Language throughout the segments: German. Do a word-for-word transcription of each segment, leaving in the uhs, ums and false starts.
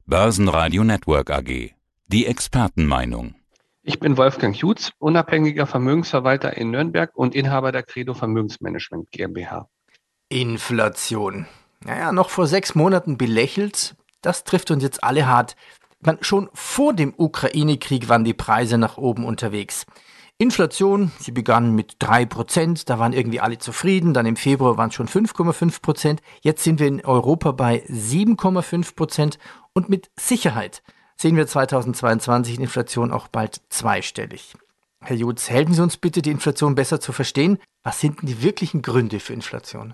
Börsenradio Network A G. Die Expertenmeinung. Ich bin Wolfgang Jutz, unabhängiger Vermögensverwalter in Nürnberg und Inhaber der Credo Vermögensmanagement GmbH. Inflation. Naja, noch vor sechs Monaten belächelt, das trifft uns jetzt alle hart. Man, schon vor dem Ukraine-Krieg waren die Preise nach oben unterwegs. Inflation, sie begann mit drei Prozent, da waren irgendwie alle zufrieden, dann im Februar waren es schon fünf Komma fünf Prozent, jetzt sind wir in Europa bei sieben Komma fünf Prozent und mit Sicherheit sehen wir zweitausendzweiundzwanzig in Inflation auch bald zweistellig. Herr Jutz, helfen Sie uns bitte, die Inflation besser zu verstehen. Was sind denn die wirklichen Gründe für Inflation?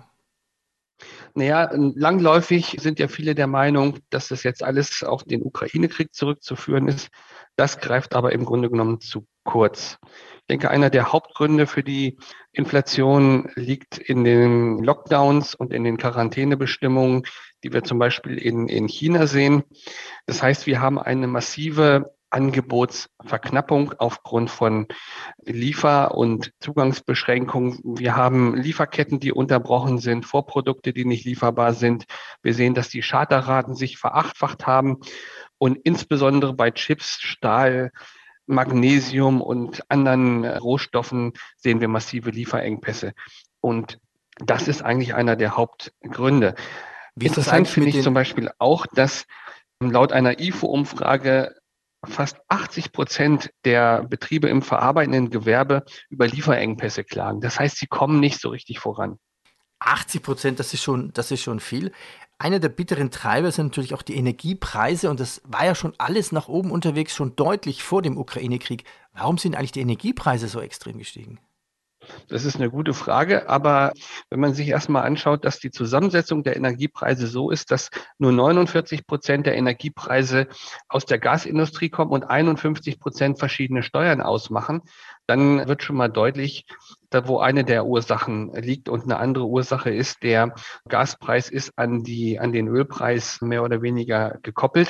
Naja, langläufig sind ja viele der Meinung, dass das jetzt alles auf den Ukraine-Krieg zurückzuführen ist. Das greift aber im Grunde genommen zu kurz. Ich denke, einer der Hauptgründe für die Inflation liegt in den Lockdowns und in den Quarantänebestimmungen, die wir zum Beispiel in, in China sehen. Das heißt, wir haben eine massive Angebotsverknappung aufgrund von Liefer- und Zugangsbeschränkungen. Wir haben Lieferketten, die unterbrochen sind, Vorprodukte, die nicht lieferbar sind. Wir sehen, dass die Charterraten sich verachtfacht haben und insbesondere bei Chips, Stahl, Magnesium und anderen Rohstoffen sehen wir massive Lieferengpässe. Und das ist eigentlich einer der Hauptgründe. Wie ist das Interessant eigentlich finde mit ich den zum Beispiel auch, dass laut einer I F O-Umfrage fast achtzig Prozent der Betriebe im verarbeitenden Gewerbe über Lieferengpässe klagen. Das heißt, sie kommen nicht so richtig voran. achtzig Prozent, das ist schon, das ist schon viel. Einer der bitteren Treiber sind natürlich auch die Energiepreise und das war ja schon alles nach oben unterwegs, schon deutlich vor dem Ukraine-Krieg. Warum sind eigentlich die Energiepreise so extrem gestiegen? Das ist eine gute Frage, aber wenn man sich erstmal anschaut, dass die Zusammensetzung der Energiepreise so ist, dass nur neunundvierzig Prozent der Energiepreise aus der Gasindustrie kommen und einundfünfzig Prozent verschiedene Steuern ausmachen, dann wird schon mal deutlich, da wo eine der Ursachen liegt und eine andere Ursache ist, der Gaspreis ist an die, an den Ölpreis mehr oder weniger gekoppelt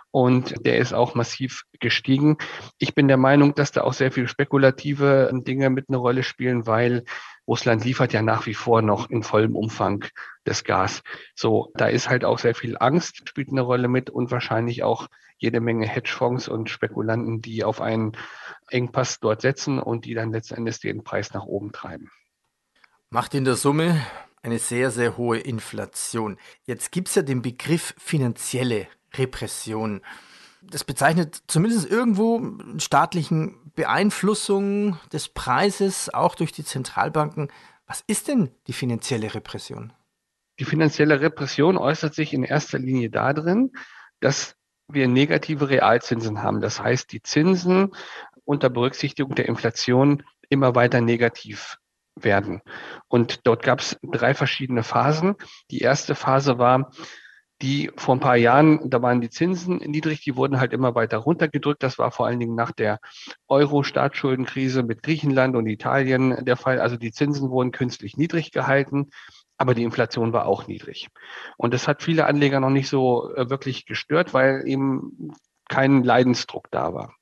und der ist auch massiv gestiegen. Ich bin der Meinung, dass da auch sehr viel spekulative Dinge mit eine Rolle spielen, weil Russland liefert ja nach wie vor noch in vollem Umfang das Gas. So, da ist halt auch sehr viel Angst, spielt eine Rolle mit und wahrscheinlich auch jede Menge Hedgefonds und Spekulanten, die auf einen Engpass dort setzen und die dann letzten Endes den Preis nach oben treiben. Macht in der Summe eine sehr, sehr hohe Inflation. Jetzt gibt es ja den Begriff finanzielle Repression. Das bezeichnet zumindest irgendwo staatlichen Beeinflussung des Preises, auch durch die Zentralbanken. Was ist denn die finanzielle Repression? Die finanzielle Repression äußert sich in erster Linie darin, dass wir negative Realzinsen haben. Das heißt, die Zinsen unter Berücksichtigung der Inflation immer weiter negativ werden. Und dort gab es drei verschiedene Phasen. Die erste Phase war, die vor ein paar Jahren, da waren die Zinsen niedrig, die wurden halt immer weiter runtergedrückt. Das war vor allen Dingen nach der Euro-Staatsschuldenkrise mit Griechenland und Italien der Fall. Also die Zinsen wurden künstlich niedrig gehalten, aber die Inflation war auch niedrig. Und das hat viele Anleger noch nicht so äh, wirklich gestört, weil eben kein Leidensdruck da war.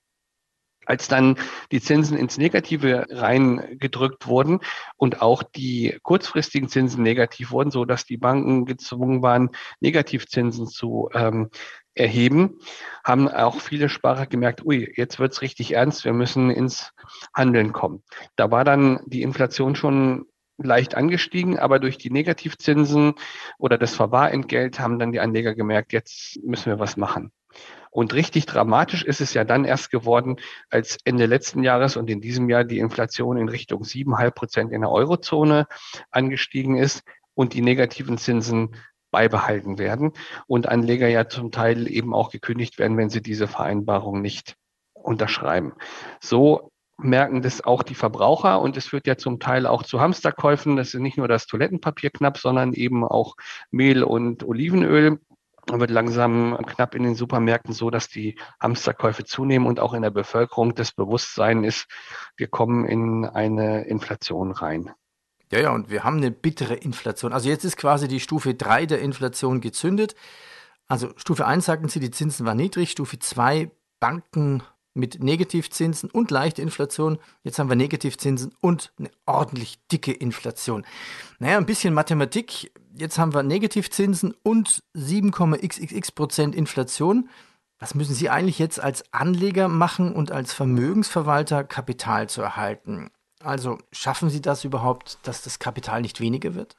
Als dann die Zinsen ins Negative reingedrückt wurden und auch die kurzfristigen Zinsen negativ wurden, so dass die Banken gezwungen waren, Negativzinsen zu ähm, erheben, haben auch viele Sparer gemerkt, ui, jetzt wird's richtig ernst, wir müssen ins Handeln kommen. Da war dann die Inflation schon leicht angestiegen, aber durch die Negativzinsen oder das Verwahrentgelt haben dann die Anleger gemerkt, jetzt müssen wir was machen. Und richtig dramatisch ist es ja dann erst geworden, als Ende letzten Jahres und in diesem Jahr die Inflation in Richtung sieben Komma fünf Prozent in der Eurozone angestiegen ist und die negativen Zinsen beibehalten werden und Anleger ja zum Teil eben auch gekündigt werden, wenn sie diese Vereinbarung nicht unterschreiben. So merken das auch die Verbraucher und es führt ja zum Teil auch zu Hamsterkäufen. Das ist nicht nur das Toilettenpapier knapp, sondern eben auch Mehl und Olivenöl. Wird langsam knapp in den Supermärkten so, dass die Hamsterkäufe zunehmen und auch in der Bevölkerung das Bewusstsein ist, wir kommen in eine Inflation rein. Ja, ja, und wir haben eine bittere Inflation. Also jetzt ist quasi die Stufe drei der Inflation gezündet. Also Stufe eins sagten Sie, die Zinsen waren niedrig. Stufe zwei, Banken mit Negativzinsen und leichte Inflation. Jetzt haben wir Negativzinsen und eine ordentlich dicke Inflation. Naja, ein bisschen Mathematik. Jetzt haben wir Negativzinsen und sieben Komma x x x Prozent Inflation. Was müssen Sie eigentlich jetzt als Anleger machen und als Vermögensverwalter Kapital zu erhalten? Also schaffen Sie das überhaupt, dass das Kapital nicht weniger wird?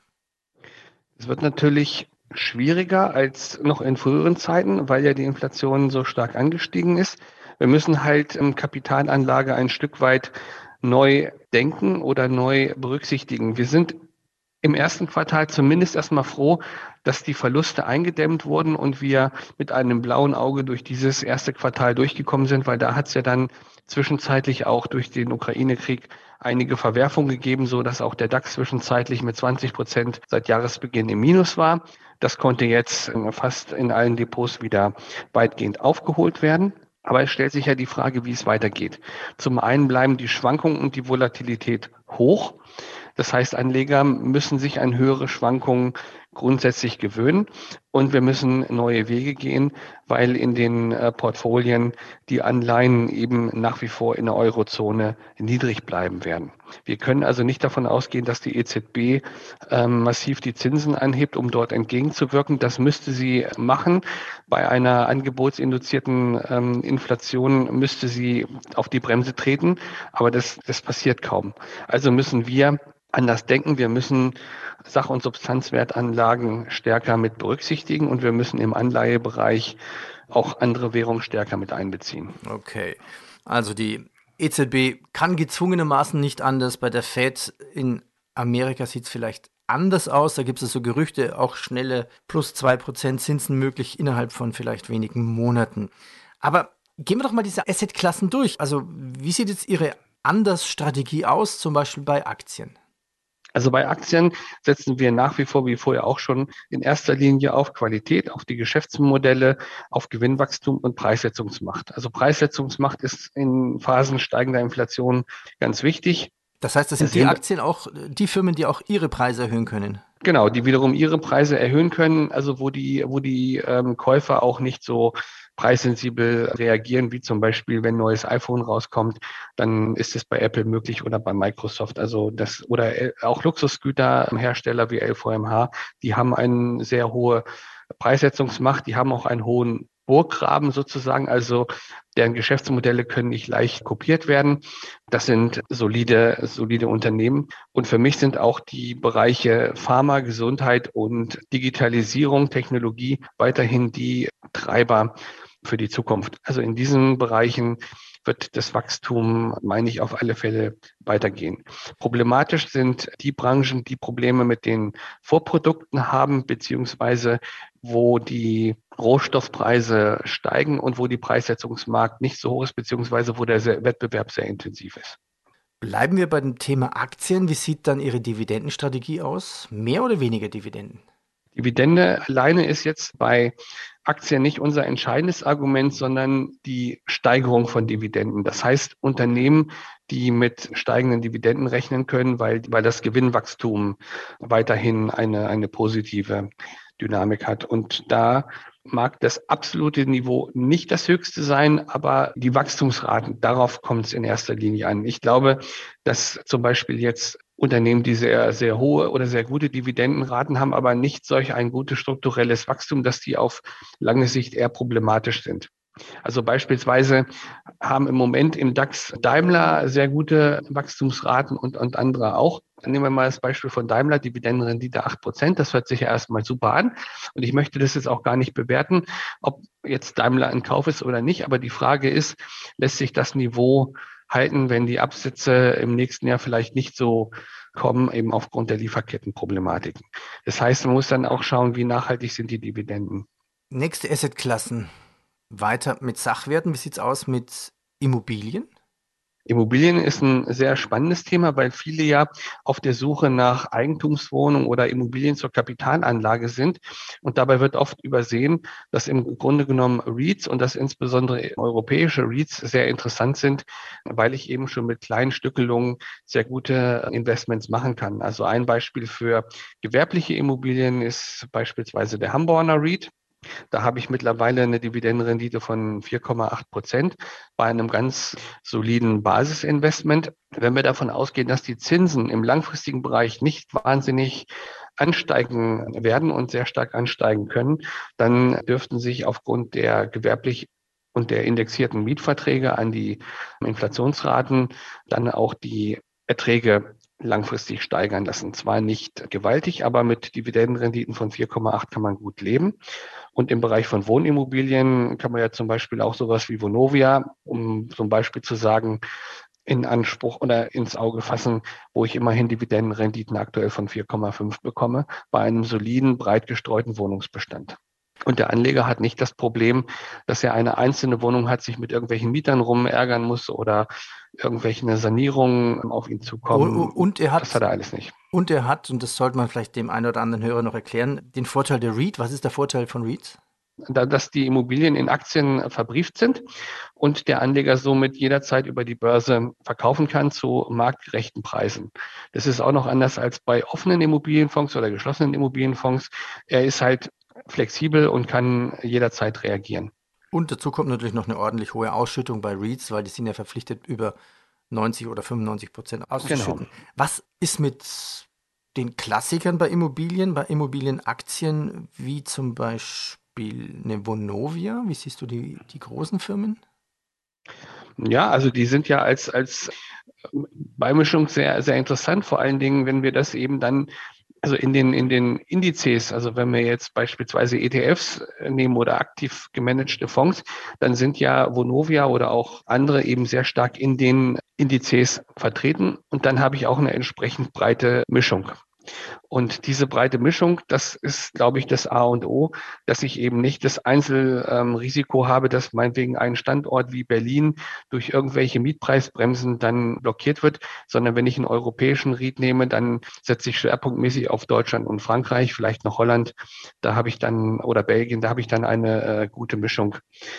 Es wird natürlich schwieriger als noch in früheren Zeiten, weil ja die Inflation so stark angestiegen ist. Wir müssen halt ähm, Kapitalanlage ein Stück weit neu denken oder neu berücksichtigen. Wir sind im ersten Quartal zumindest erstmal froh, dass die Verluste eingedämmt wurden und wir mit einem blauen Auge durch dieses erste Quartal durchgekommen sind, weil da hat es ja dann zwischenzeitlich auch durch den Ukraine-Krieg einige Verwerfungen gegeben, so dass auch der DAX zwischenzeitlich mit zwanzig Prozent seit Jahresbeginn im Minus war. Das konnte jetzt fast in allen Depots wieder weitgehend aufgeholt werden. Aber es stellt sich ja die Frage, wie es weitergeht. Zum einen bleiben die Schwankungen und die Volatilität hoch. Das heißt, Anleger müssen sich an höhere Schwankungen grundsätzlich gewöhnen und wir müssen neue Wege gehen, weil in den äh, Portfolien die Anleihen eben nach wie vor in der Eurozone niedrig bleiben werden. Wir können also nicht davon ausgehen, dass die E Z B ähm, massiv die Zinsen anhebt, um dort entgegenzuwirken. Das müsste sie machen. Bei einer angebotsinduzierten ähm, Inflation müsste sie auf die Bremse treten, aber das, das passiert kaum. Also müssen wir anders denken. Wir müssen Sach- und Substanzwertanlagen stärker mit berücksichtigen und wir müssen im Anleihebereich auch andere Währungen stärker mit einbeziehen. Okay, also die E Z B kann gezwungenermaßen nicht anders. Bei der Fed in Amerika sieht es vielleicht anders aus. Da gibt es so Gerüchte, auch schnelle plus zwei Prozent Zinsen möglich innerhalb von vielleicht wenigen Monaten. Aber gehen wir doch mal diese Assetklassen durch. Also wie sieht jetzt Ihre Andersstrategie aus, zum Beispiel bei Aktien? Also bei Aktien setzen wir nach wie vor, wie vorher auch schon, in erster Linie auf Qualität, auf die Geschäftsmodelle, auf Gewinnwachstum und Preissetzungsmacht. Also Preissetzungsmacht ist in Phasen steigender Inflation ganz wichtig. Das heißt, das sind die Aktien auch die Firmen, die auch ihre Preise erhöhen können? Genau, die wiederum ihre Preise erhöhen können, also wo die, wo die ähm, Käufer auch nicht so preissensibel reagieren, wie zum Beispiel, wenn ein neues iPhone rauskommt, dann ist es bei Apple möglich oder bei Microsoft. Also das oder auch Luxusgüterhersteller wie L V M H, die haben eine sehr hohe Preissetzungsmacht, die haben auch einen hohen Burggraben sozusagen, also deren Geschäftsmodelle können nicht leicht kopiert werden. Das sind solide, solide Unternehmen. Und für mich sind auch die Bereiche Pharma, Gesundheit und Digitalisierung, Technologie weiterhin die Treiber für die Zukunft. Also in diesen Bereichen wird das Wachstum, meine ich, auf alle Fälle weitergehen. Problematisch sind die Branchen, die Probleme mit den Vorprodukten haben, beziehungsweise wo die Rohstoffpreise steigen und wo die Preissetzungsmarkt nicht so hoch ist, beziehungsweise wo der Wettbewerb sehr intensiv ist. Bleiben wir bei dem Thema Aktien. Wie sieht dann Ihre Dividendenstrategie aus? Mehr oder weniger Dividenden? Dividende alleine ist jetzt bei Aktien nicht unser entscheidendes Argument, sondern die Steigerung von Dividenden. Das heißt, Unternehmen, die mit steigenden Dividenden rechnen können, weil, weil das Gewinnwachstum weiterhin eine, eine positive Dynamik hat. Und da mag das absolute Niveau nicht das höchste sein, aber die Wachstumsraten, darauf kommt es in erster Linie an. Ich glaube, dass zum Beispiel jetzt Unternehmen, die sehr, sehr hohe oder sehr gute Dividendenraten haben, aber nicht solch ein gutes strukturelles Wachstum, dass die auf lange Sicht eher problematisch sind. Also beispielsweise haben im Moment im DAX Daimler sehr gute Wachstumsraten und, und andere auch. Dann nehmen wir mal das Beispiel von Daimler, Dividendenrendite acht Prozent. Das hört sich ja erstmal super an. Und ich möchte das jetzt auch gar nicht bewerten, ob jetzt Daimler ein Kauf ist oder nicht. Aber die Frage ist, lässt sich das Niveau halten, wenn die Absätze im nächsten Jahr vielleicht nicht so kommen, eben aufgrund der Lieferkettenproblematiken. Das heißt, man muss dann auch schauen, wie nachhaltig sind die Dividenden. Nächste Assetklassen. Weiter mit Sachwerten. Wie sieht es aus mit Immobilien? Immobilien ist ein sehr spannendes Thema, weil viele ja auf der Suche nach Eigentumswohnungen oder Immobilien zur Kapitalanlage sind. Und dabei wird oft übersehen, dass im Grunde genommen REITs und dass insbesondere europäische REITs sehr interessant sind, weil ich eben schon mit kleinen Stückelungen sehr gute Investments machen kann. Also ein Beispiel für gewerbliche Immobilien ist beispielsweise der Hamborner REIT. Da habe ich mittlerweile eine Dividendenrendite von vier Komma acht Prozent bei einem ganz soliden Basisinvestment. Wenn wir davon ausgehen, dass die Zinsen im langfristigen Bereich nicht wahnsinnig ansteigen werden und sehr stark ansteigen können, dann dürften sich aufgrund der gewerblich und der indexierten Mietverträge an die Inflationsraten dann auch die Erträge langfristig steigern lassen. Zwar nicht gewaltig, aber mit Dividendenrenditen von vier Komma acht kann man gut leben. Und im Bereich von Wohnimmobilien kann man ja zum Beispiel auch sowas wie Vonovia, um zum Beispiel zu sagen, in Anspruch oder ins Auge fassen, wo ich immerhin Dividendenrenditen aktuell von vier Komma fünf bekomme, bei einem soliden, breit gestreuten Wohnungsbestand. Und der Anleger hat nicht das Problem, dass er eine einzelne Wohnung hat, sich mit irgendwelchen Mietern rumärgern muss oder irgendwelche Sanierungen auf ihn zukommen. Und er hat, das hat er alles nicht. Und er hat, und das sollte man vielleicht dem einen oder anderen Hörer noch erklären, den Vorteil der REIT. Was ist der Vorteil von REITs? Da, dass die Immobilien in Aktien verbrieft sind und der Anleger somit jederzeit über die Börse verkaufen kann zu marktgerechten Preisen. Das ist auch noch anders als bei offenen Immobilienfonds oder geschlossenen Immobilienfonds. Er ist halt flexibel und kann jederzeit reagieren. Und dazu kommt natürlich noch eine ordentlich hohe Ausschüttung bei REITs, weil die sind ja verpflichtet, über neunzig oder fünfundneunzig Prozent auszuschütten. Genau. Was ist mit den Klassikern bei Immobilien, bei Immobilienaktien, wie zum Beispiel eine Vonovia? Wie siehst du die, die großen Firmen? Ja, also die sind ja als, als Beimischung sehr, sehr interessant, vor allen Dingen, wenn wir das eben dann also in den, in den Indizes, also wenn wir jetzt beispielsweise E T Fs nehmen oder aktiv gemanagte Fonds, dann sind ja Vonovia oder auch andere eben sehr stark in den Indizes vertreten. Und dann habe ich auch eine entsprechend breite Mischung. Und diese breite Mischung, das ist, glaube ich, das A und O, dass ich eben nicht das Einzelrisiko ähm, habe, dass meinetwegen ein Standort wie Berlin durch irgendwelche Mietpreisbremsen dann blockiert wird, sondern wenn ich einen europäischen REIT nehme, dann setze ich schwerpunktmäßig auf Deutschland und Frankreich, vielleicht noch Holland, da habe ich dann, oder Belgien, da habe ich dann eine äh, gute Mischung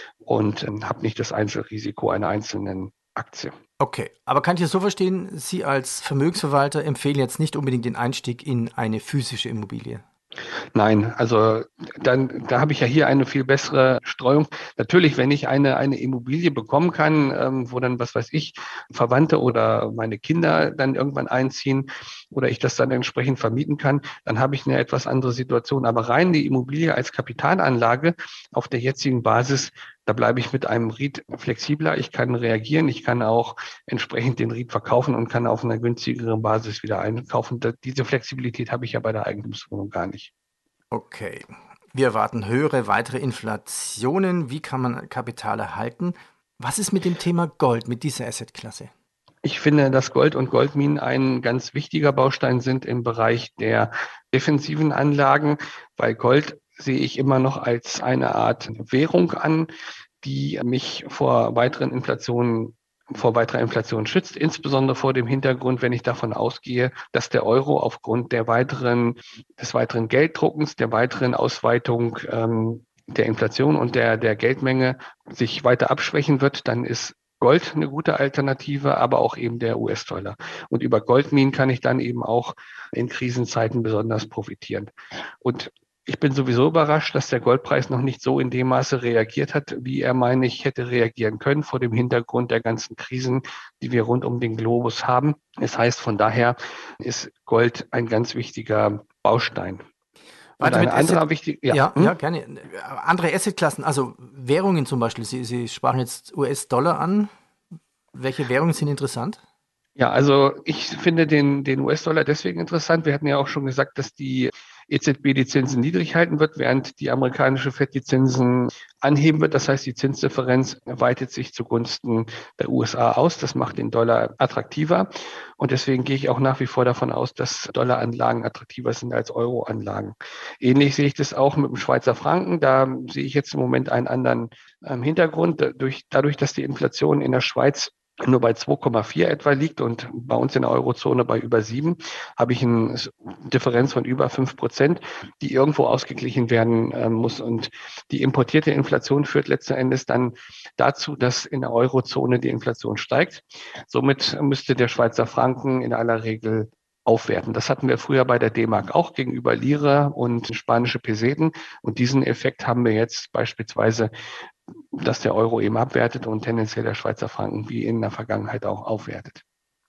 und ähm, habe nicht das Einzelrisiko einer einzelnen Aktie. Okay, aber kann ich das so verstehen, Sie als Vermögensverwalter empfehlen jetzt nicht unbedingt den Einstieg in eine physische Immobilie? Nein, also dann, da habe ich ja hier eine viel bessere Streuung. Natürlich, wenn ich eine, eine Immobilie bekommen kann, ähm, wo dann, was weiß ich, Verwandte oder meine Kinder dann irgendwann einziehen oder ich das dann entsprechend vermieten kann, dann habe ich eine etwas andere Situation. Aber rein die Immobilie als Kapitalanlage auf der jetzigen Basis, da bleibe ich mit einem REIT flexibler. Ich kann reagieren. Ich kann auch entsprechend den REIT verkaufen und kann auf einer günstigeren Basis wieder einkaufen. Diese Flexibilität habe ich ja bei der Eigentumswohnung gar nicht. Okay. Wir erwarten höhere, weitere Inflationen. Wie kann man Kapital erhalten? Was ist mit dem Thema Gold, mit dieser Assetklasse? Ich finde, dass Gold und Goldminen ein ganz wichtiger Baustein sind im Bereich der defensiven Anlagen, weil Gold sehe ich immer noch als eine Art Währung an, die mich vor weiteren Inflationen vor weiterer Inflation schützt, insbesondere vor dem Hintergrund, wenn ich davon ausgehe, dass der Euro aufgrund der weiteren, des weiteren Gelddruckens, der weiteren Ausweitung ähm, der Inflation und der, der Geldmenge sich weiter abschwächen wird, dann ist Gold eine gute Alternative, aber auch eben der U S-Dollar. Und über Goldminen kann ich dann eben auch in Krisenzeiten besonders profitieren. Und ich bin sowieso überrascht, dass der Goldpreis noch nicht so in dem Maße reagiert hat, wie er, meine ich, hätte reagieren können vor dem Hintergrund der ganzen Krisen, die wir rund um den Globus haben. Das heißt, von daher ist Gold ein ganz wichtiger Baustein. Weiter mit Asset, wichtig, ja, ja, hm? ja, gerne. Andere Assetklassen, also Währungen zum Beispiel. Sie, Sie sprachen jetzt U S-Dollar an. Welche Währungen sind interessant? Ja, also ich finde den, den U S-Dollar deswegen interessant. Wir hatten ja auch schon gesagt, dass die E Z B die Zinsen niedrig halten wird, während die amerikanische Fed die Zinsen anheben wird. Das heißt, die Zinsdifferenz weitet sich zugunsten der U S A aus. Das macht den Dollar attraktiver. Und deswegen gehe ich auch nach wie vor davon aus, dass Dollaranlagen attraktiver sind als Euroanlagen. Ähnlich sehe ich das auch mit dem Schweizer Franken. Da sehe ich jetzt im Moment einen anderen ähm, Hintergrund. Dadurch, dadurch, dass die Inflation in der Schweiz nur bei zwei Komma vier etwa liegt und bei uns in der Eurozone bei über sieben, habe ich eine Differenz von über fünf Prozent, die irgendwo ausgeglichen werden äh, muss. Und die importierte Inflation führt letzten Endes dann dazu, dass in der Eurozone die Inflation steigt. Somit müsste der Schweizer Franken in aller Regel aufwerten. Das hatten wir früher bei der D-Mark auch gegenüber Lira und spanische Peseten. Und diesen Effekt haben wir jetzt beispielsweise, dass der Euro eben abwertet und tendenziell der Schweizer Franken wie in der Vergangenheit auch aufwertet.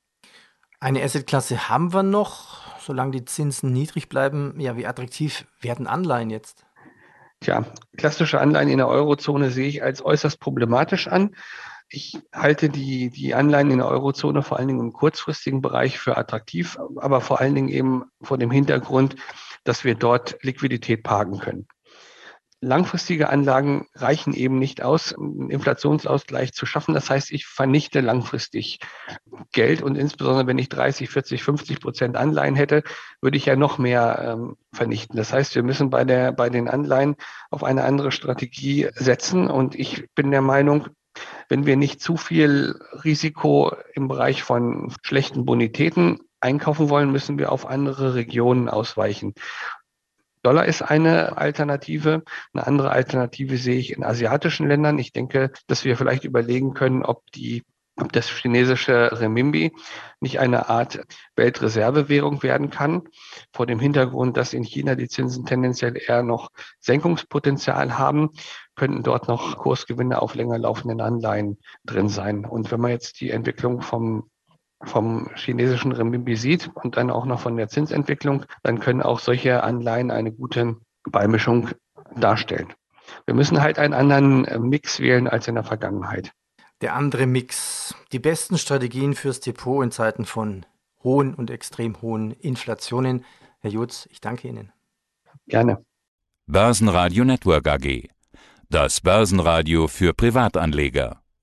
Eine Assetklasse haben wir noch, solange die Zinsen niedrig bleiben. Ja, wie attraktiv werden Anleihen jetzt? Tja, klassische Anleihen in der Eurozone sehe ich als äußerst problematisch an. Ich halte die, die Anleihen in der Eurozone vor allen Dingen im kurzfristigen Bereich für attraktiv, aber vor allen Dingen eben vor dem Hintergrund, dass wir dort Liquidität parken können. Langfristige Anlagen reichen eben nicht aus, einen Inflationsausgleich zu schaffen. Das heißt, ich vernichte langfristig Geld und insbesondere wenn ich dreißig, vierzig, fünfzig Prozent Anleihen hätte, würde ich ja noch mehr ähm, vernichten. Das heißt, wir müssen bei der, bei den Anleihen auf eine andere Strategie setzen und ich bin der Meinung, wenn wir nicht zu viel Risiko im Bereich von schlechten Bonitäten einkaufen wollen, müssen wir auf andere Regionen ausweichen. Dollar ist eine Alternative. Eine andere Alternative sehe ich in asiatischen Ländern. Ich denke, dass wir vielleicht überlegen können, ob die, ob das chinesische Renminbi nicht eine Art Weltreservewährung werden kann. Vor dem Hintergrund, dass in China die Zinsen tendenziell eher noch Senkungspotenzial haben, könnten dort noch Kursgewinne auf länger laufenden Anleihen drin sein. Und wenn man jetzt die Entwicklung vom vom chinesischen Renminbi sieht und dann auch noch von der Zinsentwicklung, dann können auch solche Anleihen eine gute Beimischung darstellen. Wir müssen halt einen anderen Mix wählen als in der Vergangenheit. Der andere Mix. Die besten Strategien fürs Depot in Zeiten von hohen und extrem hohen Inflationen. Herr Jutz, ich danke Ihnen. Gerne. Börsenradio Network A G. Das Börsenradio für Privatanleger.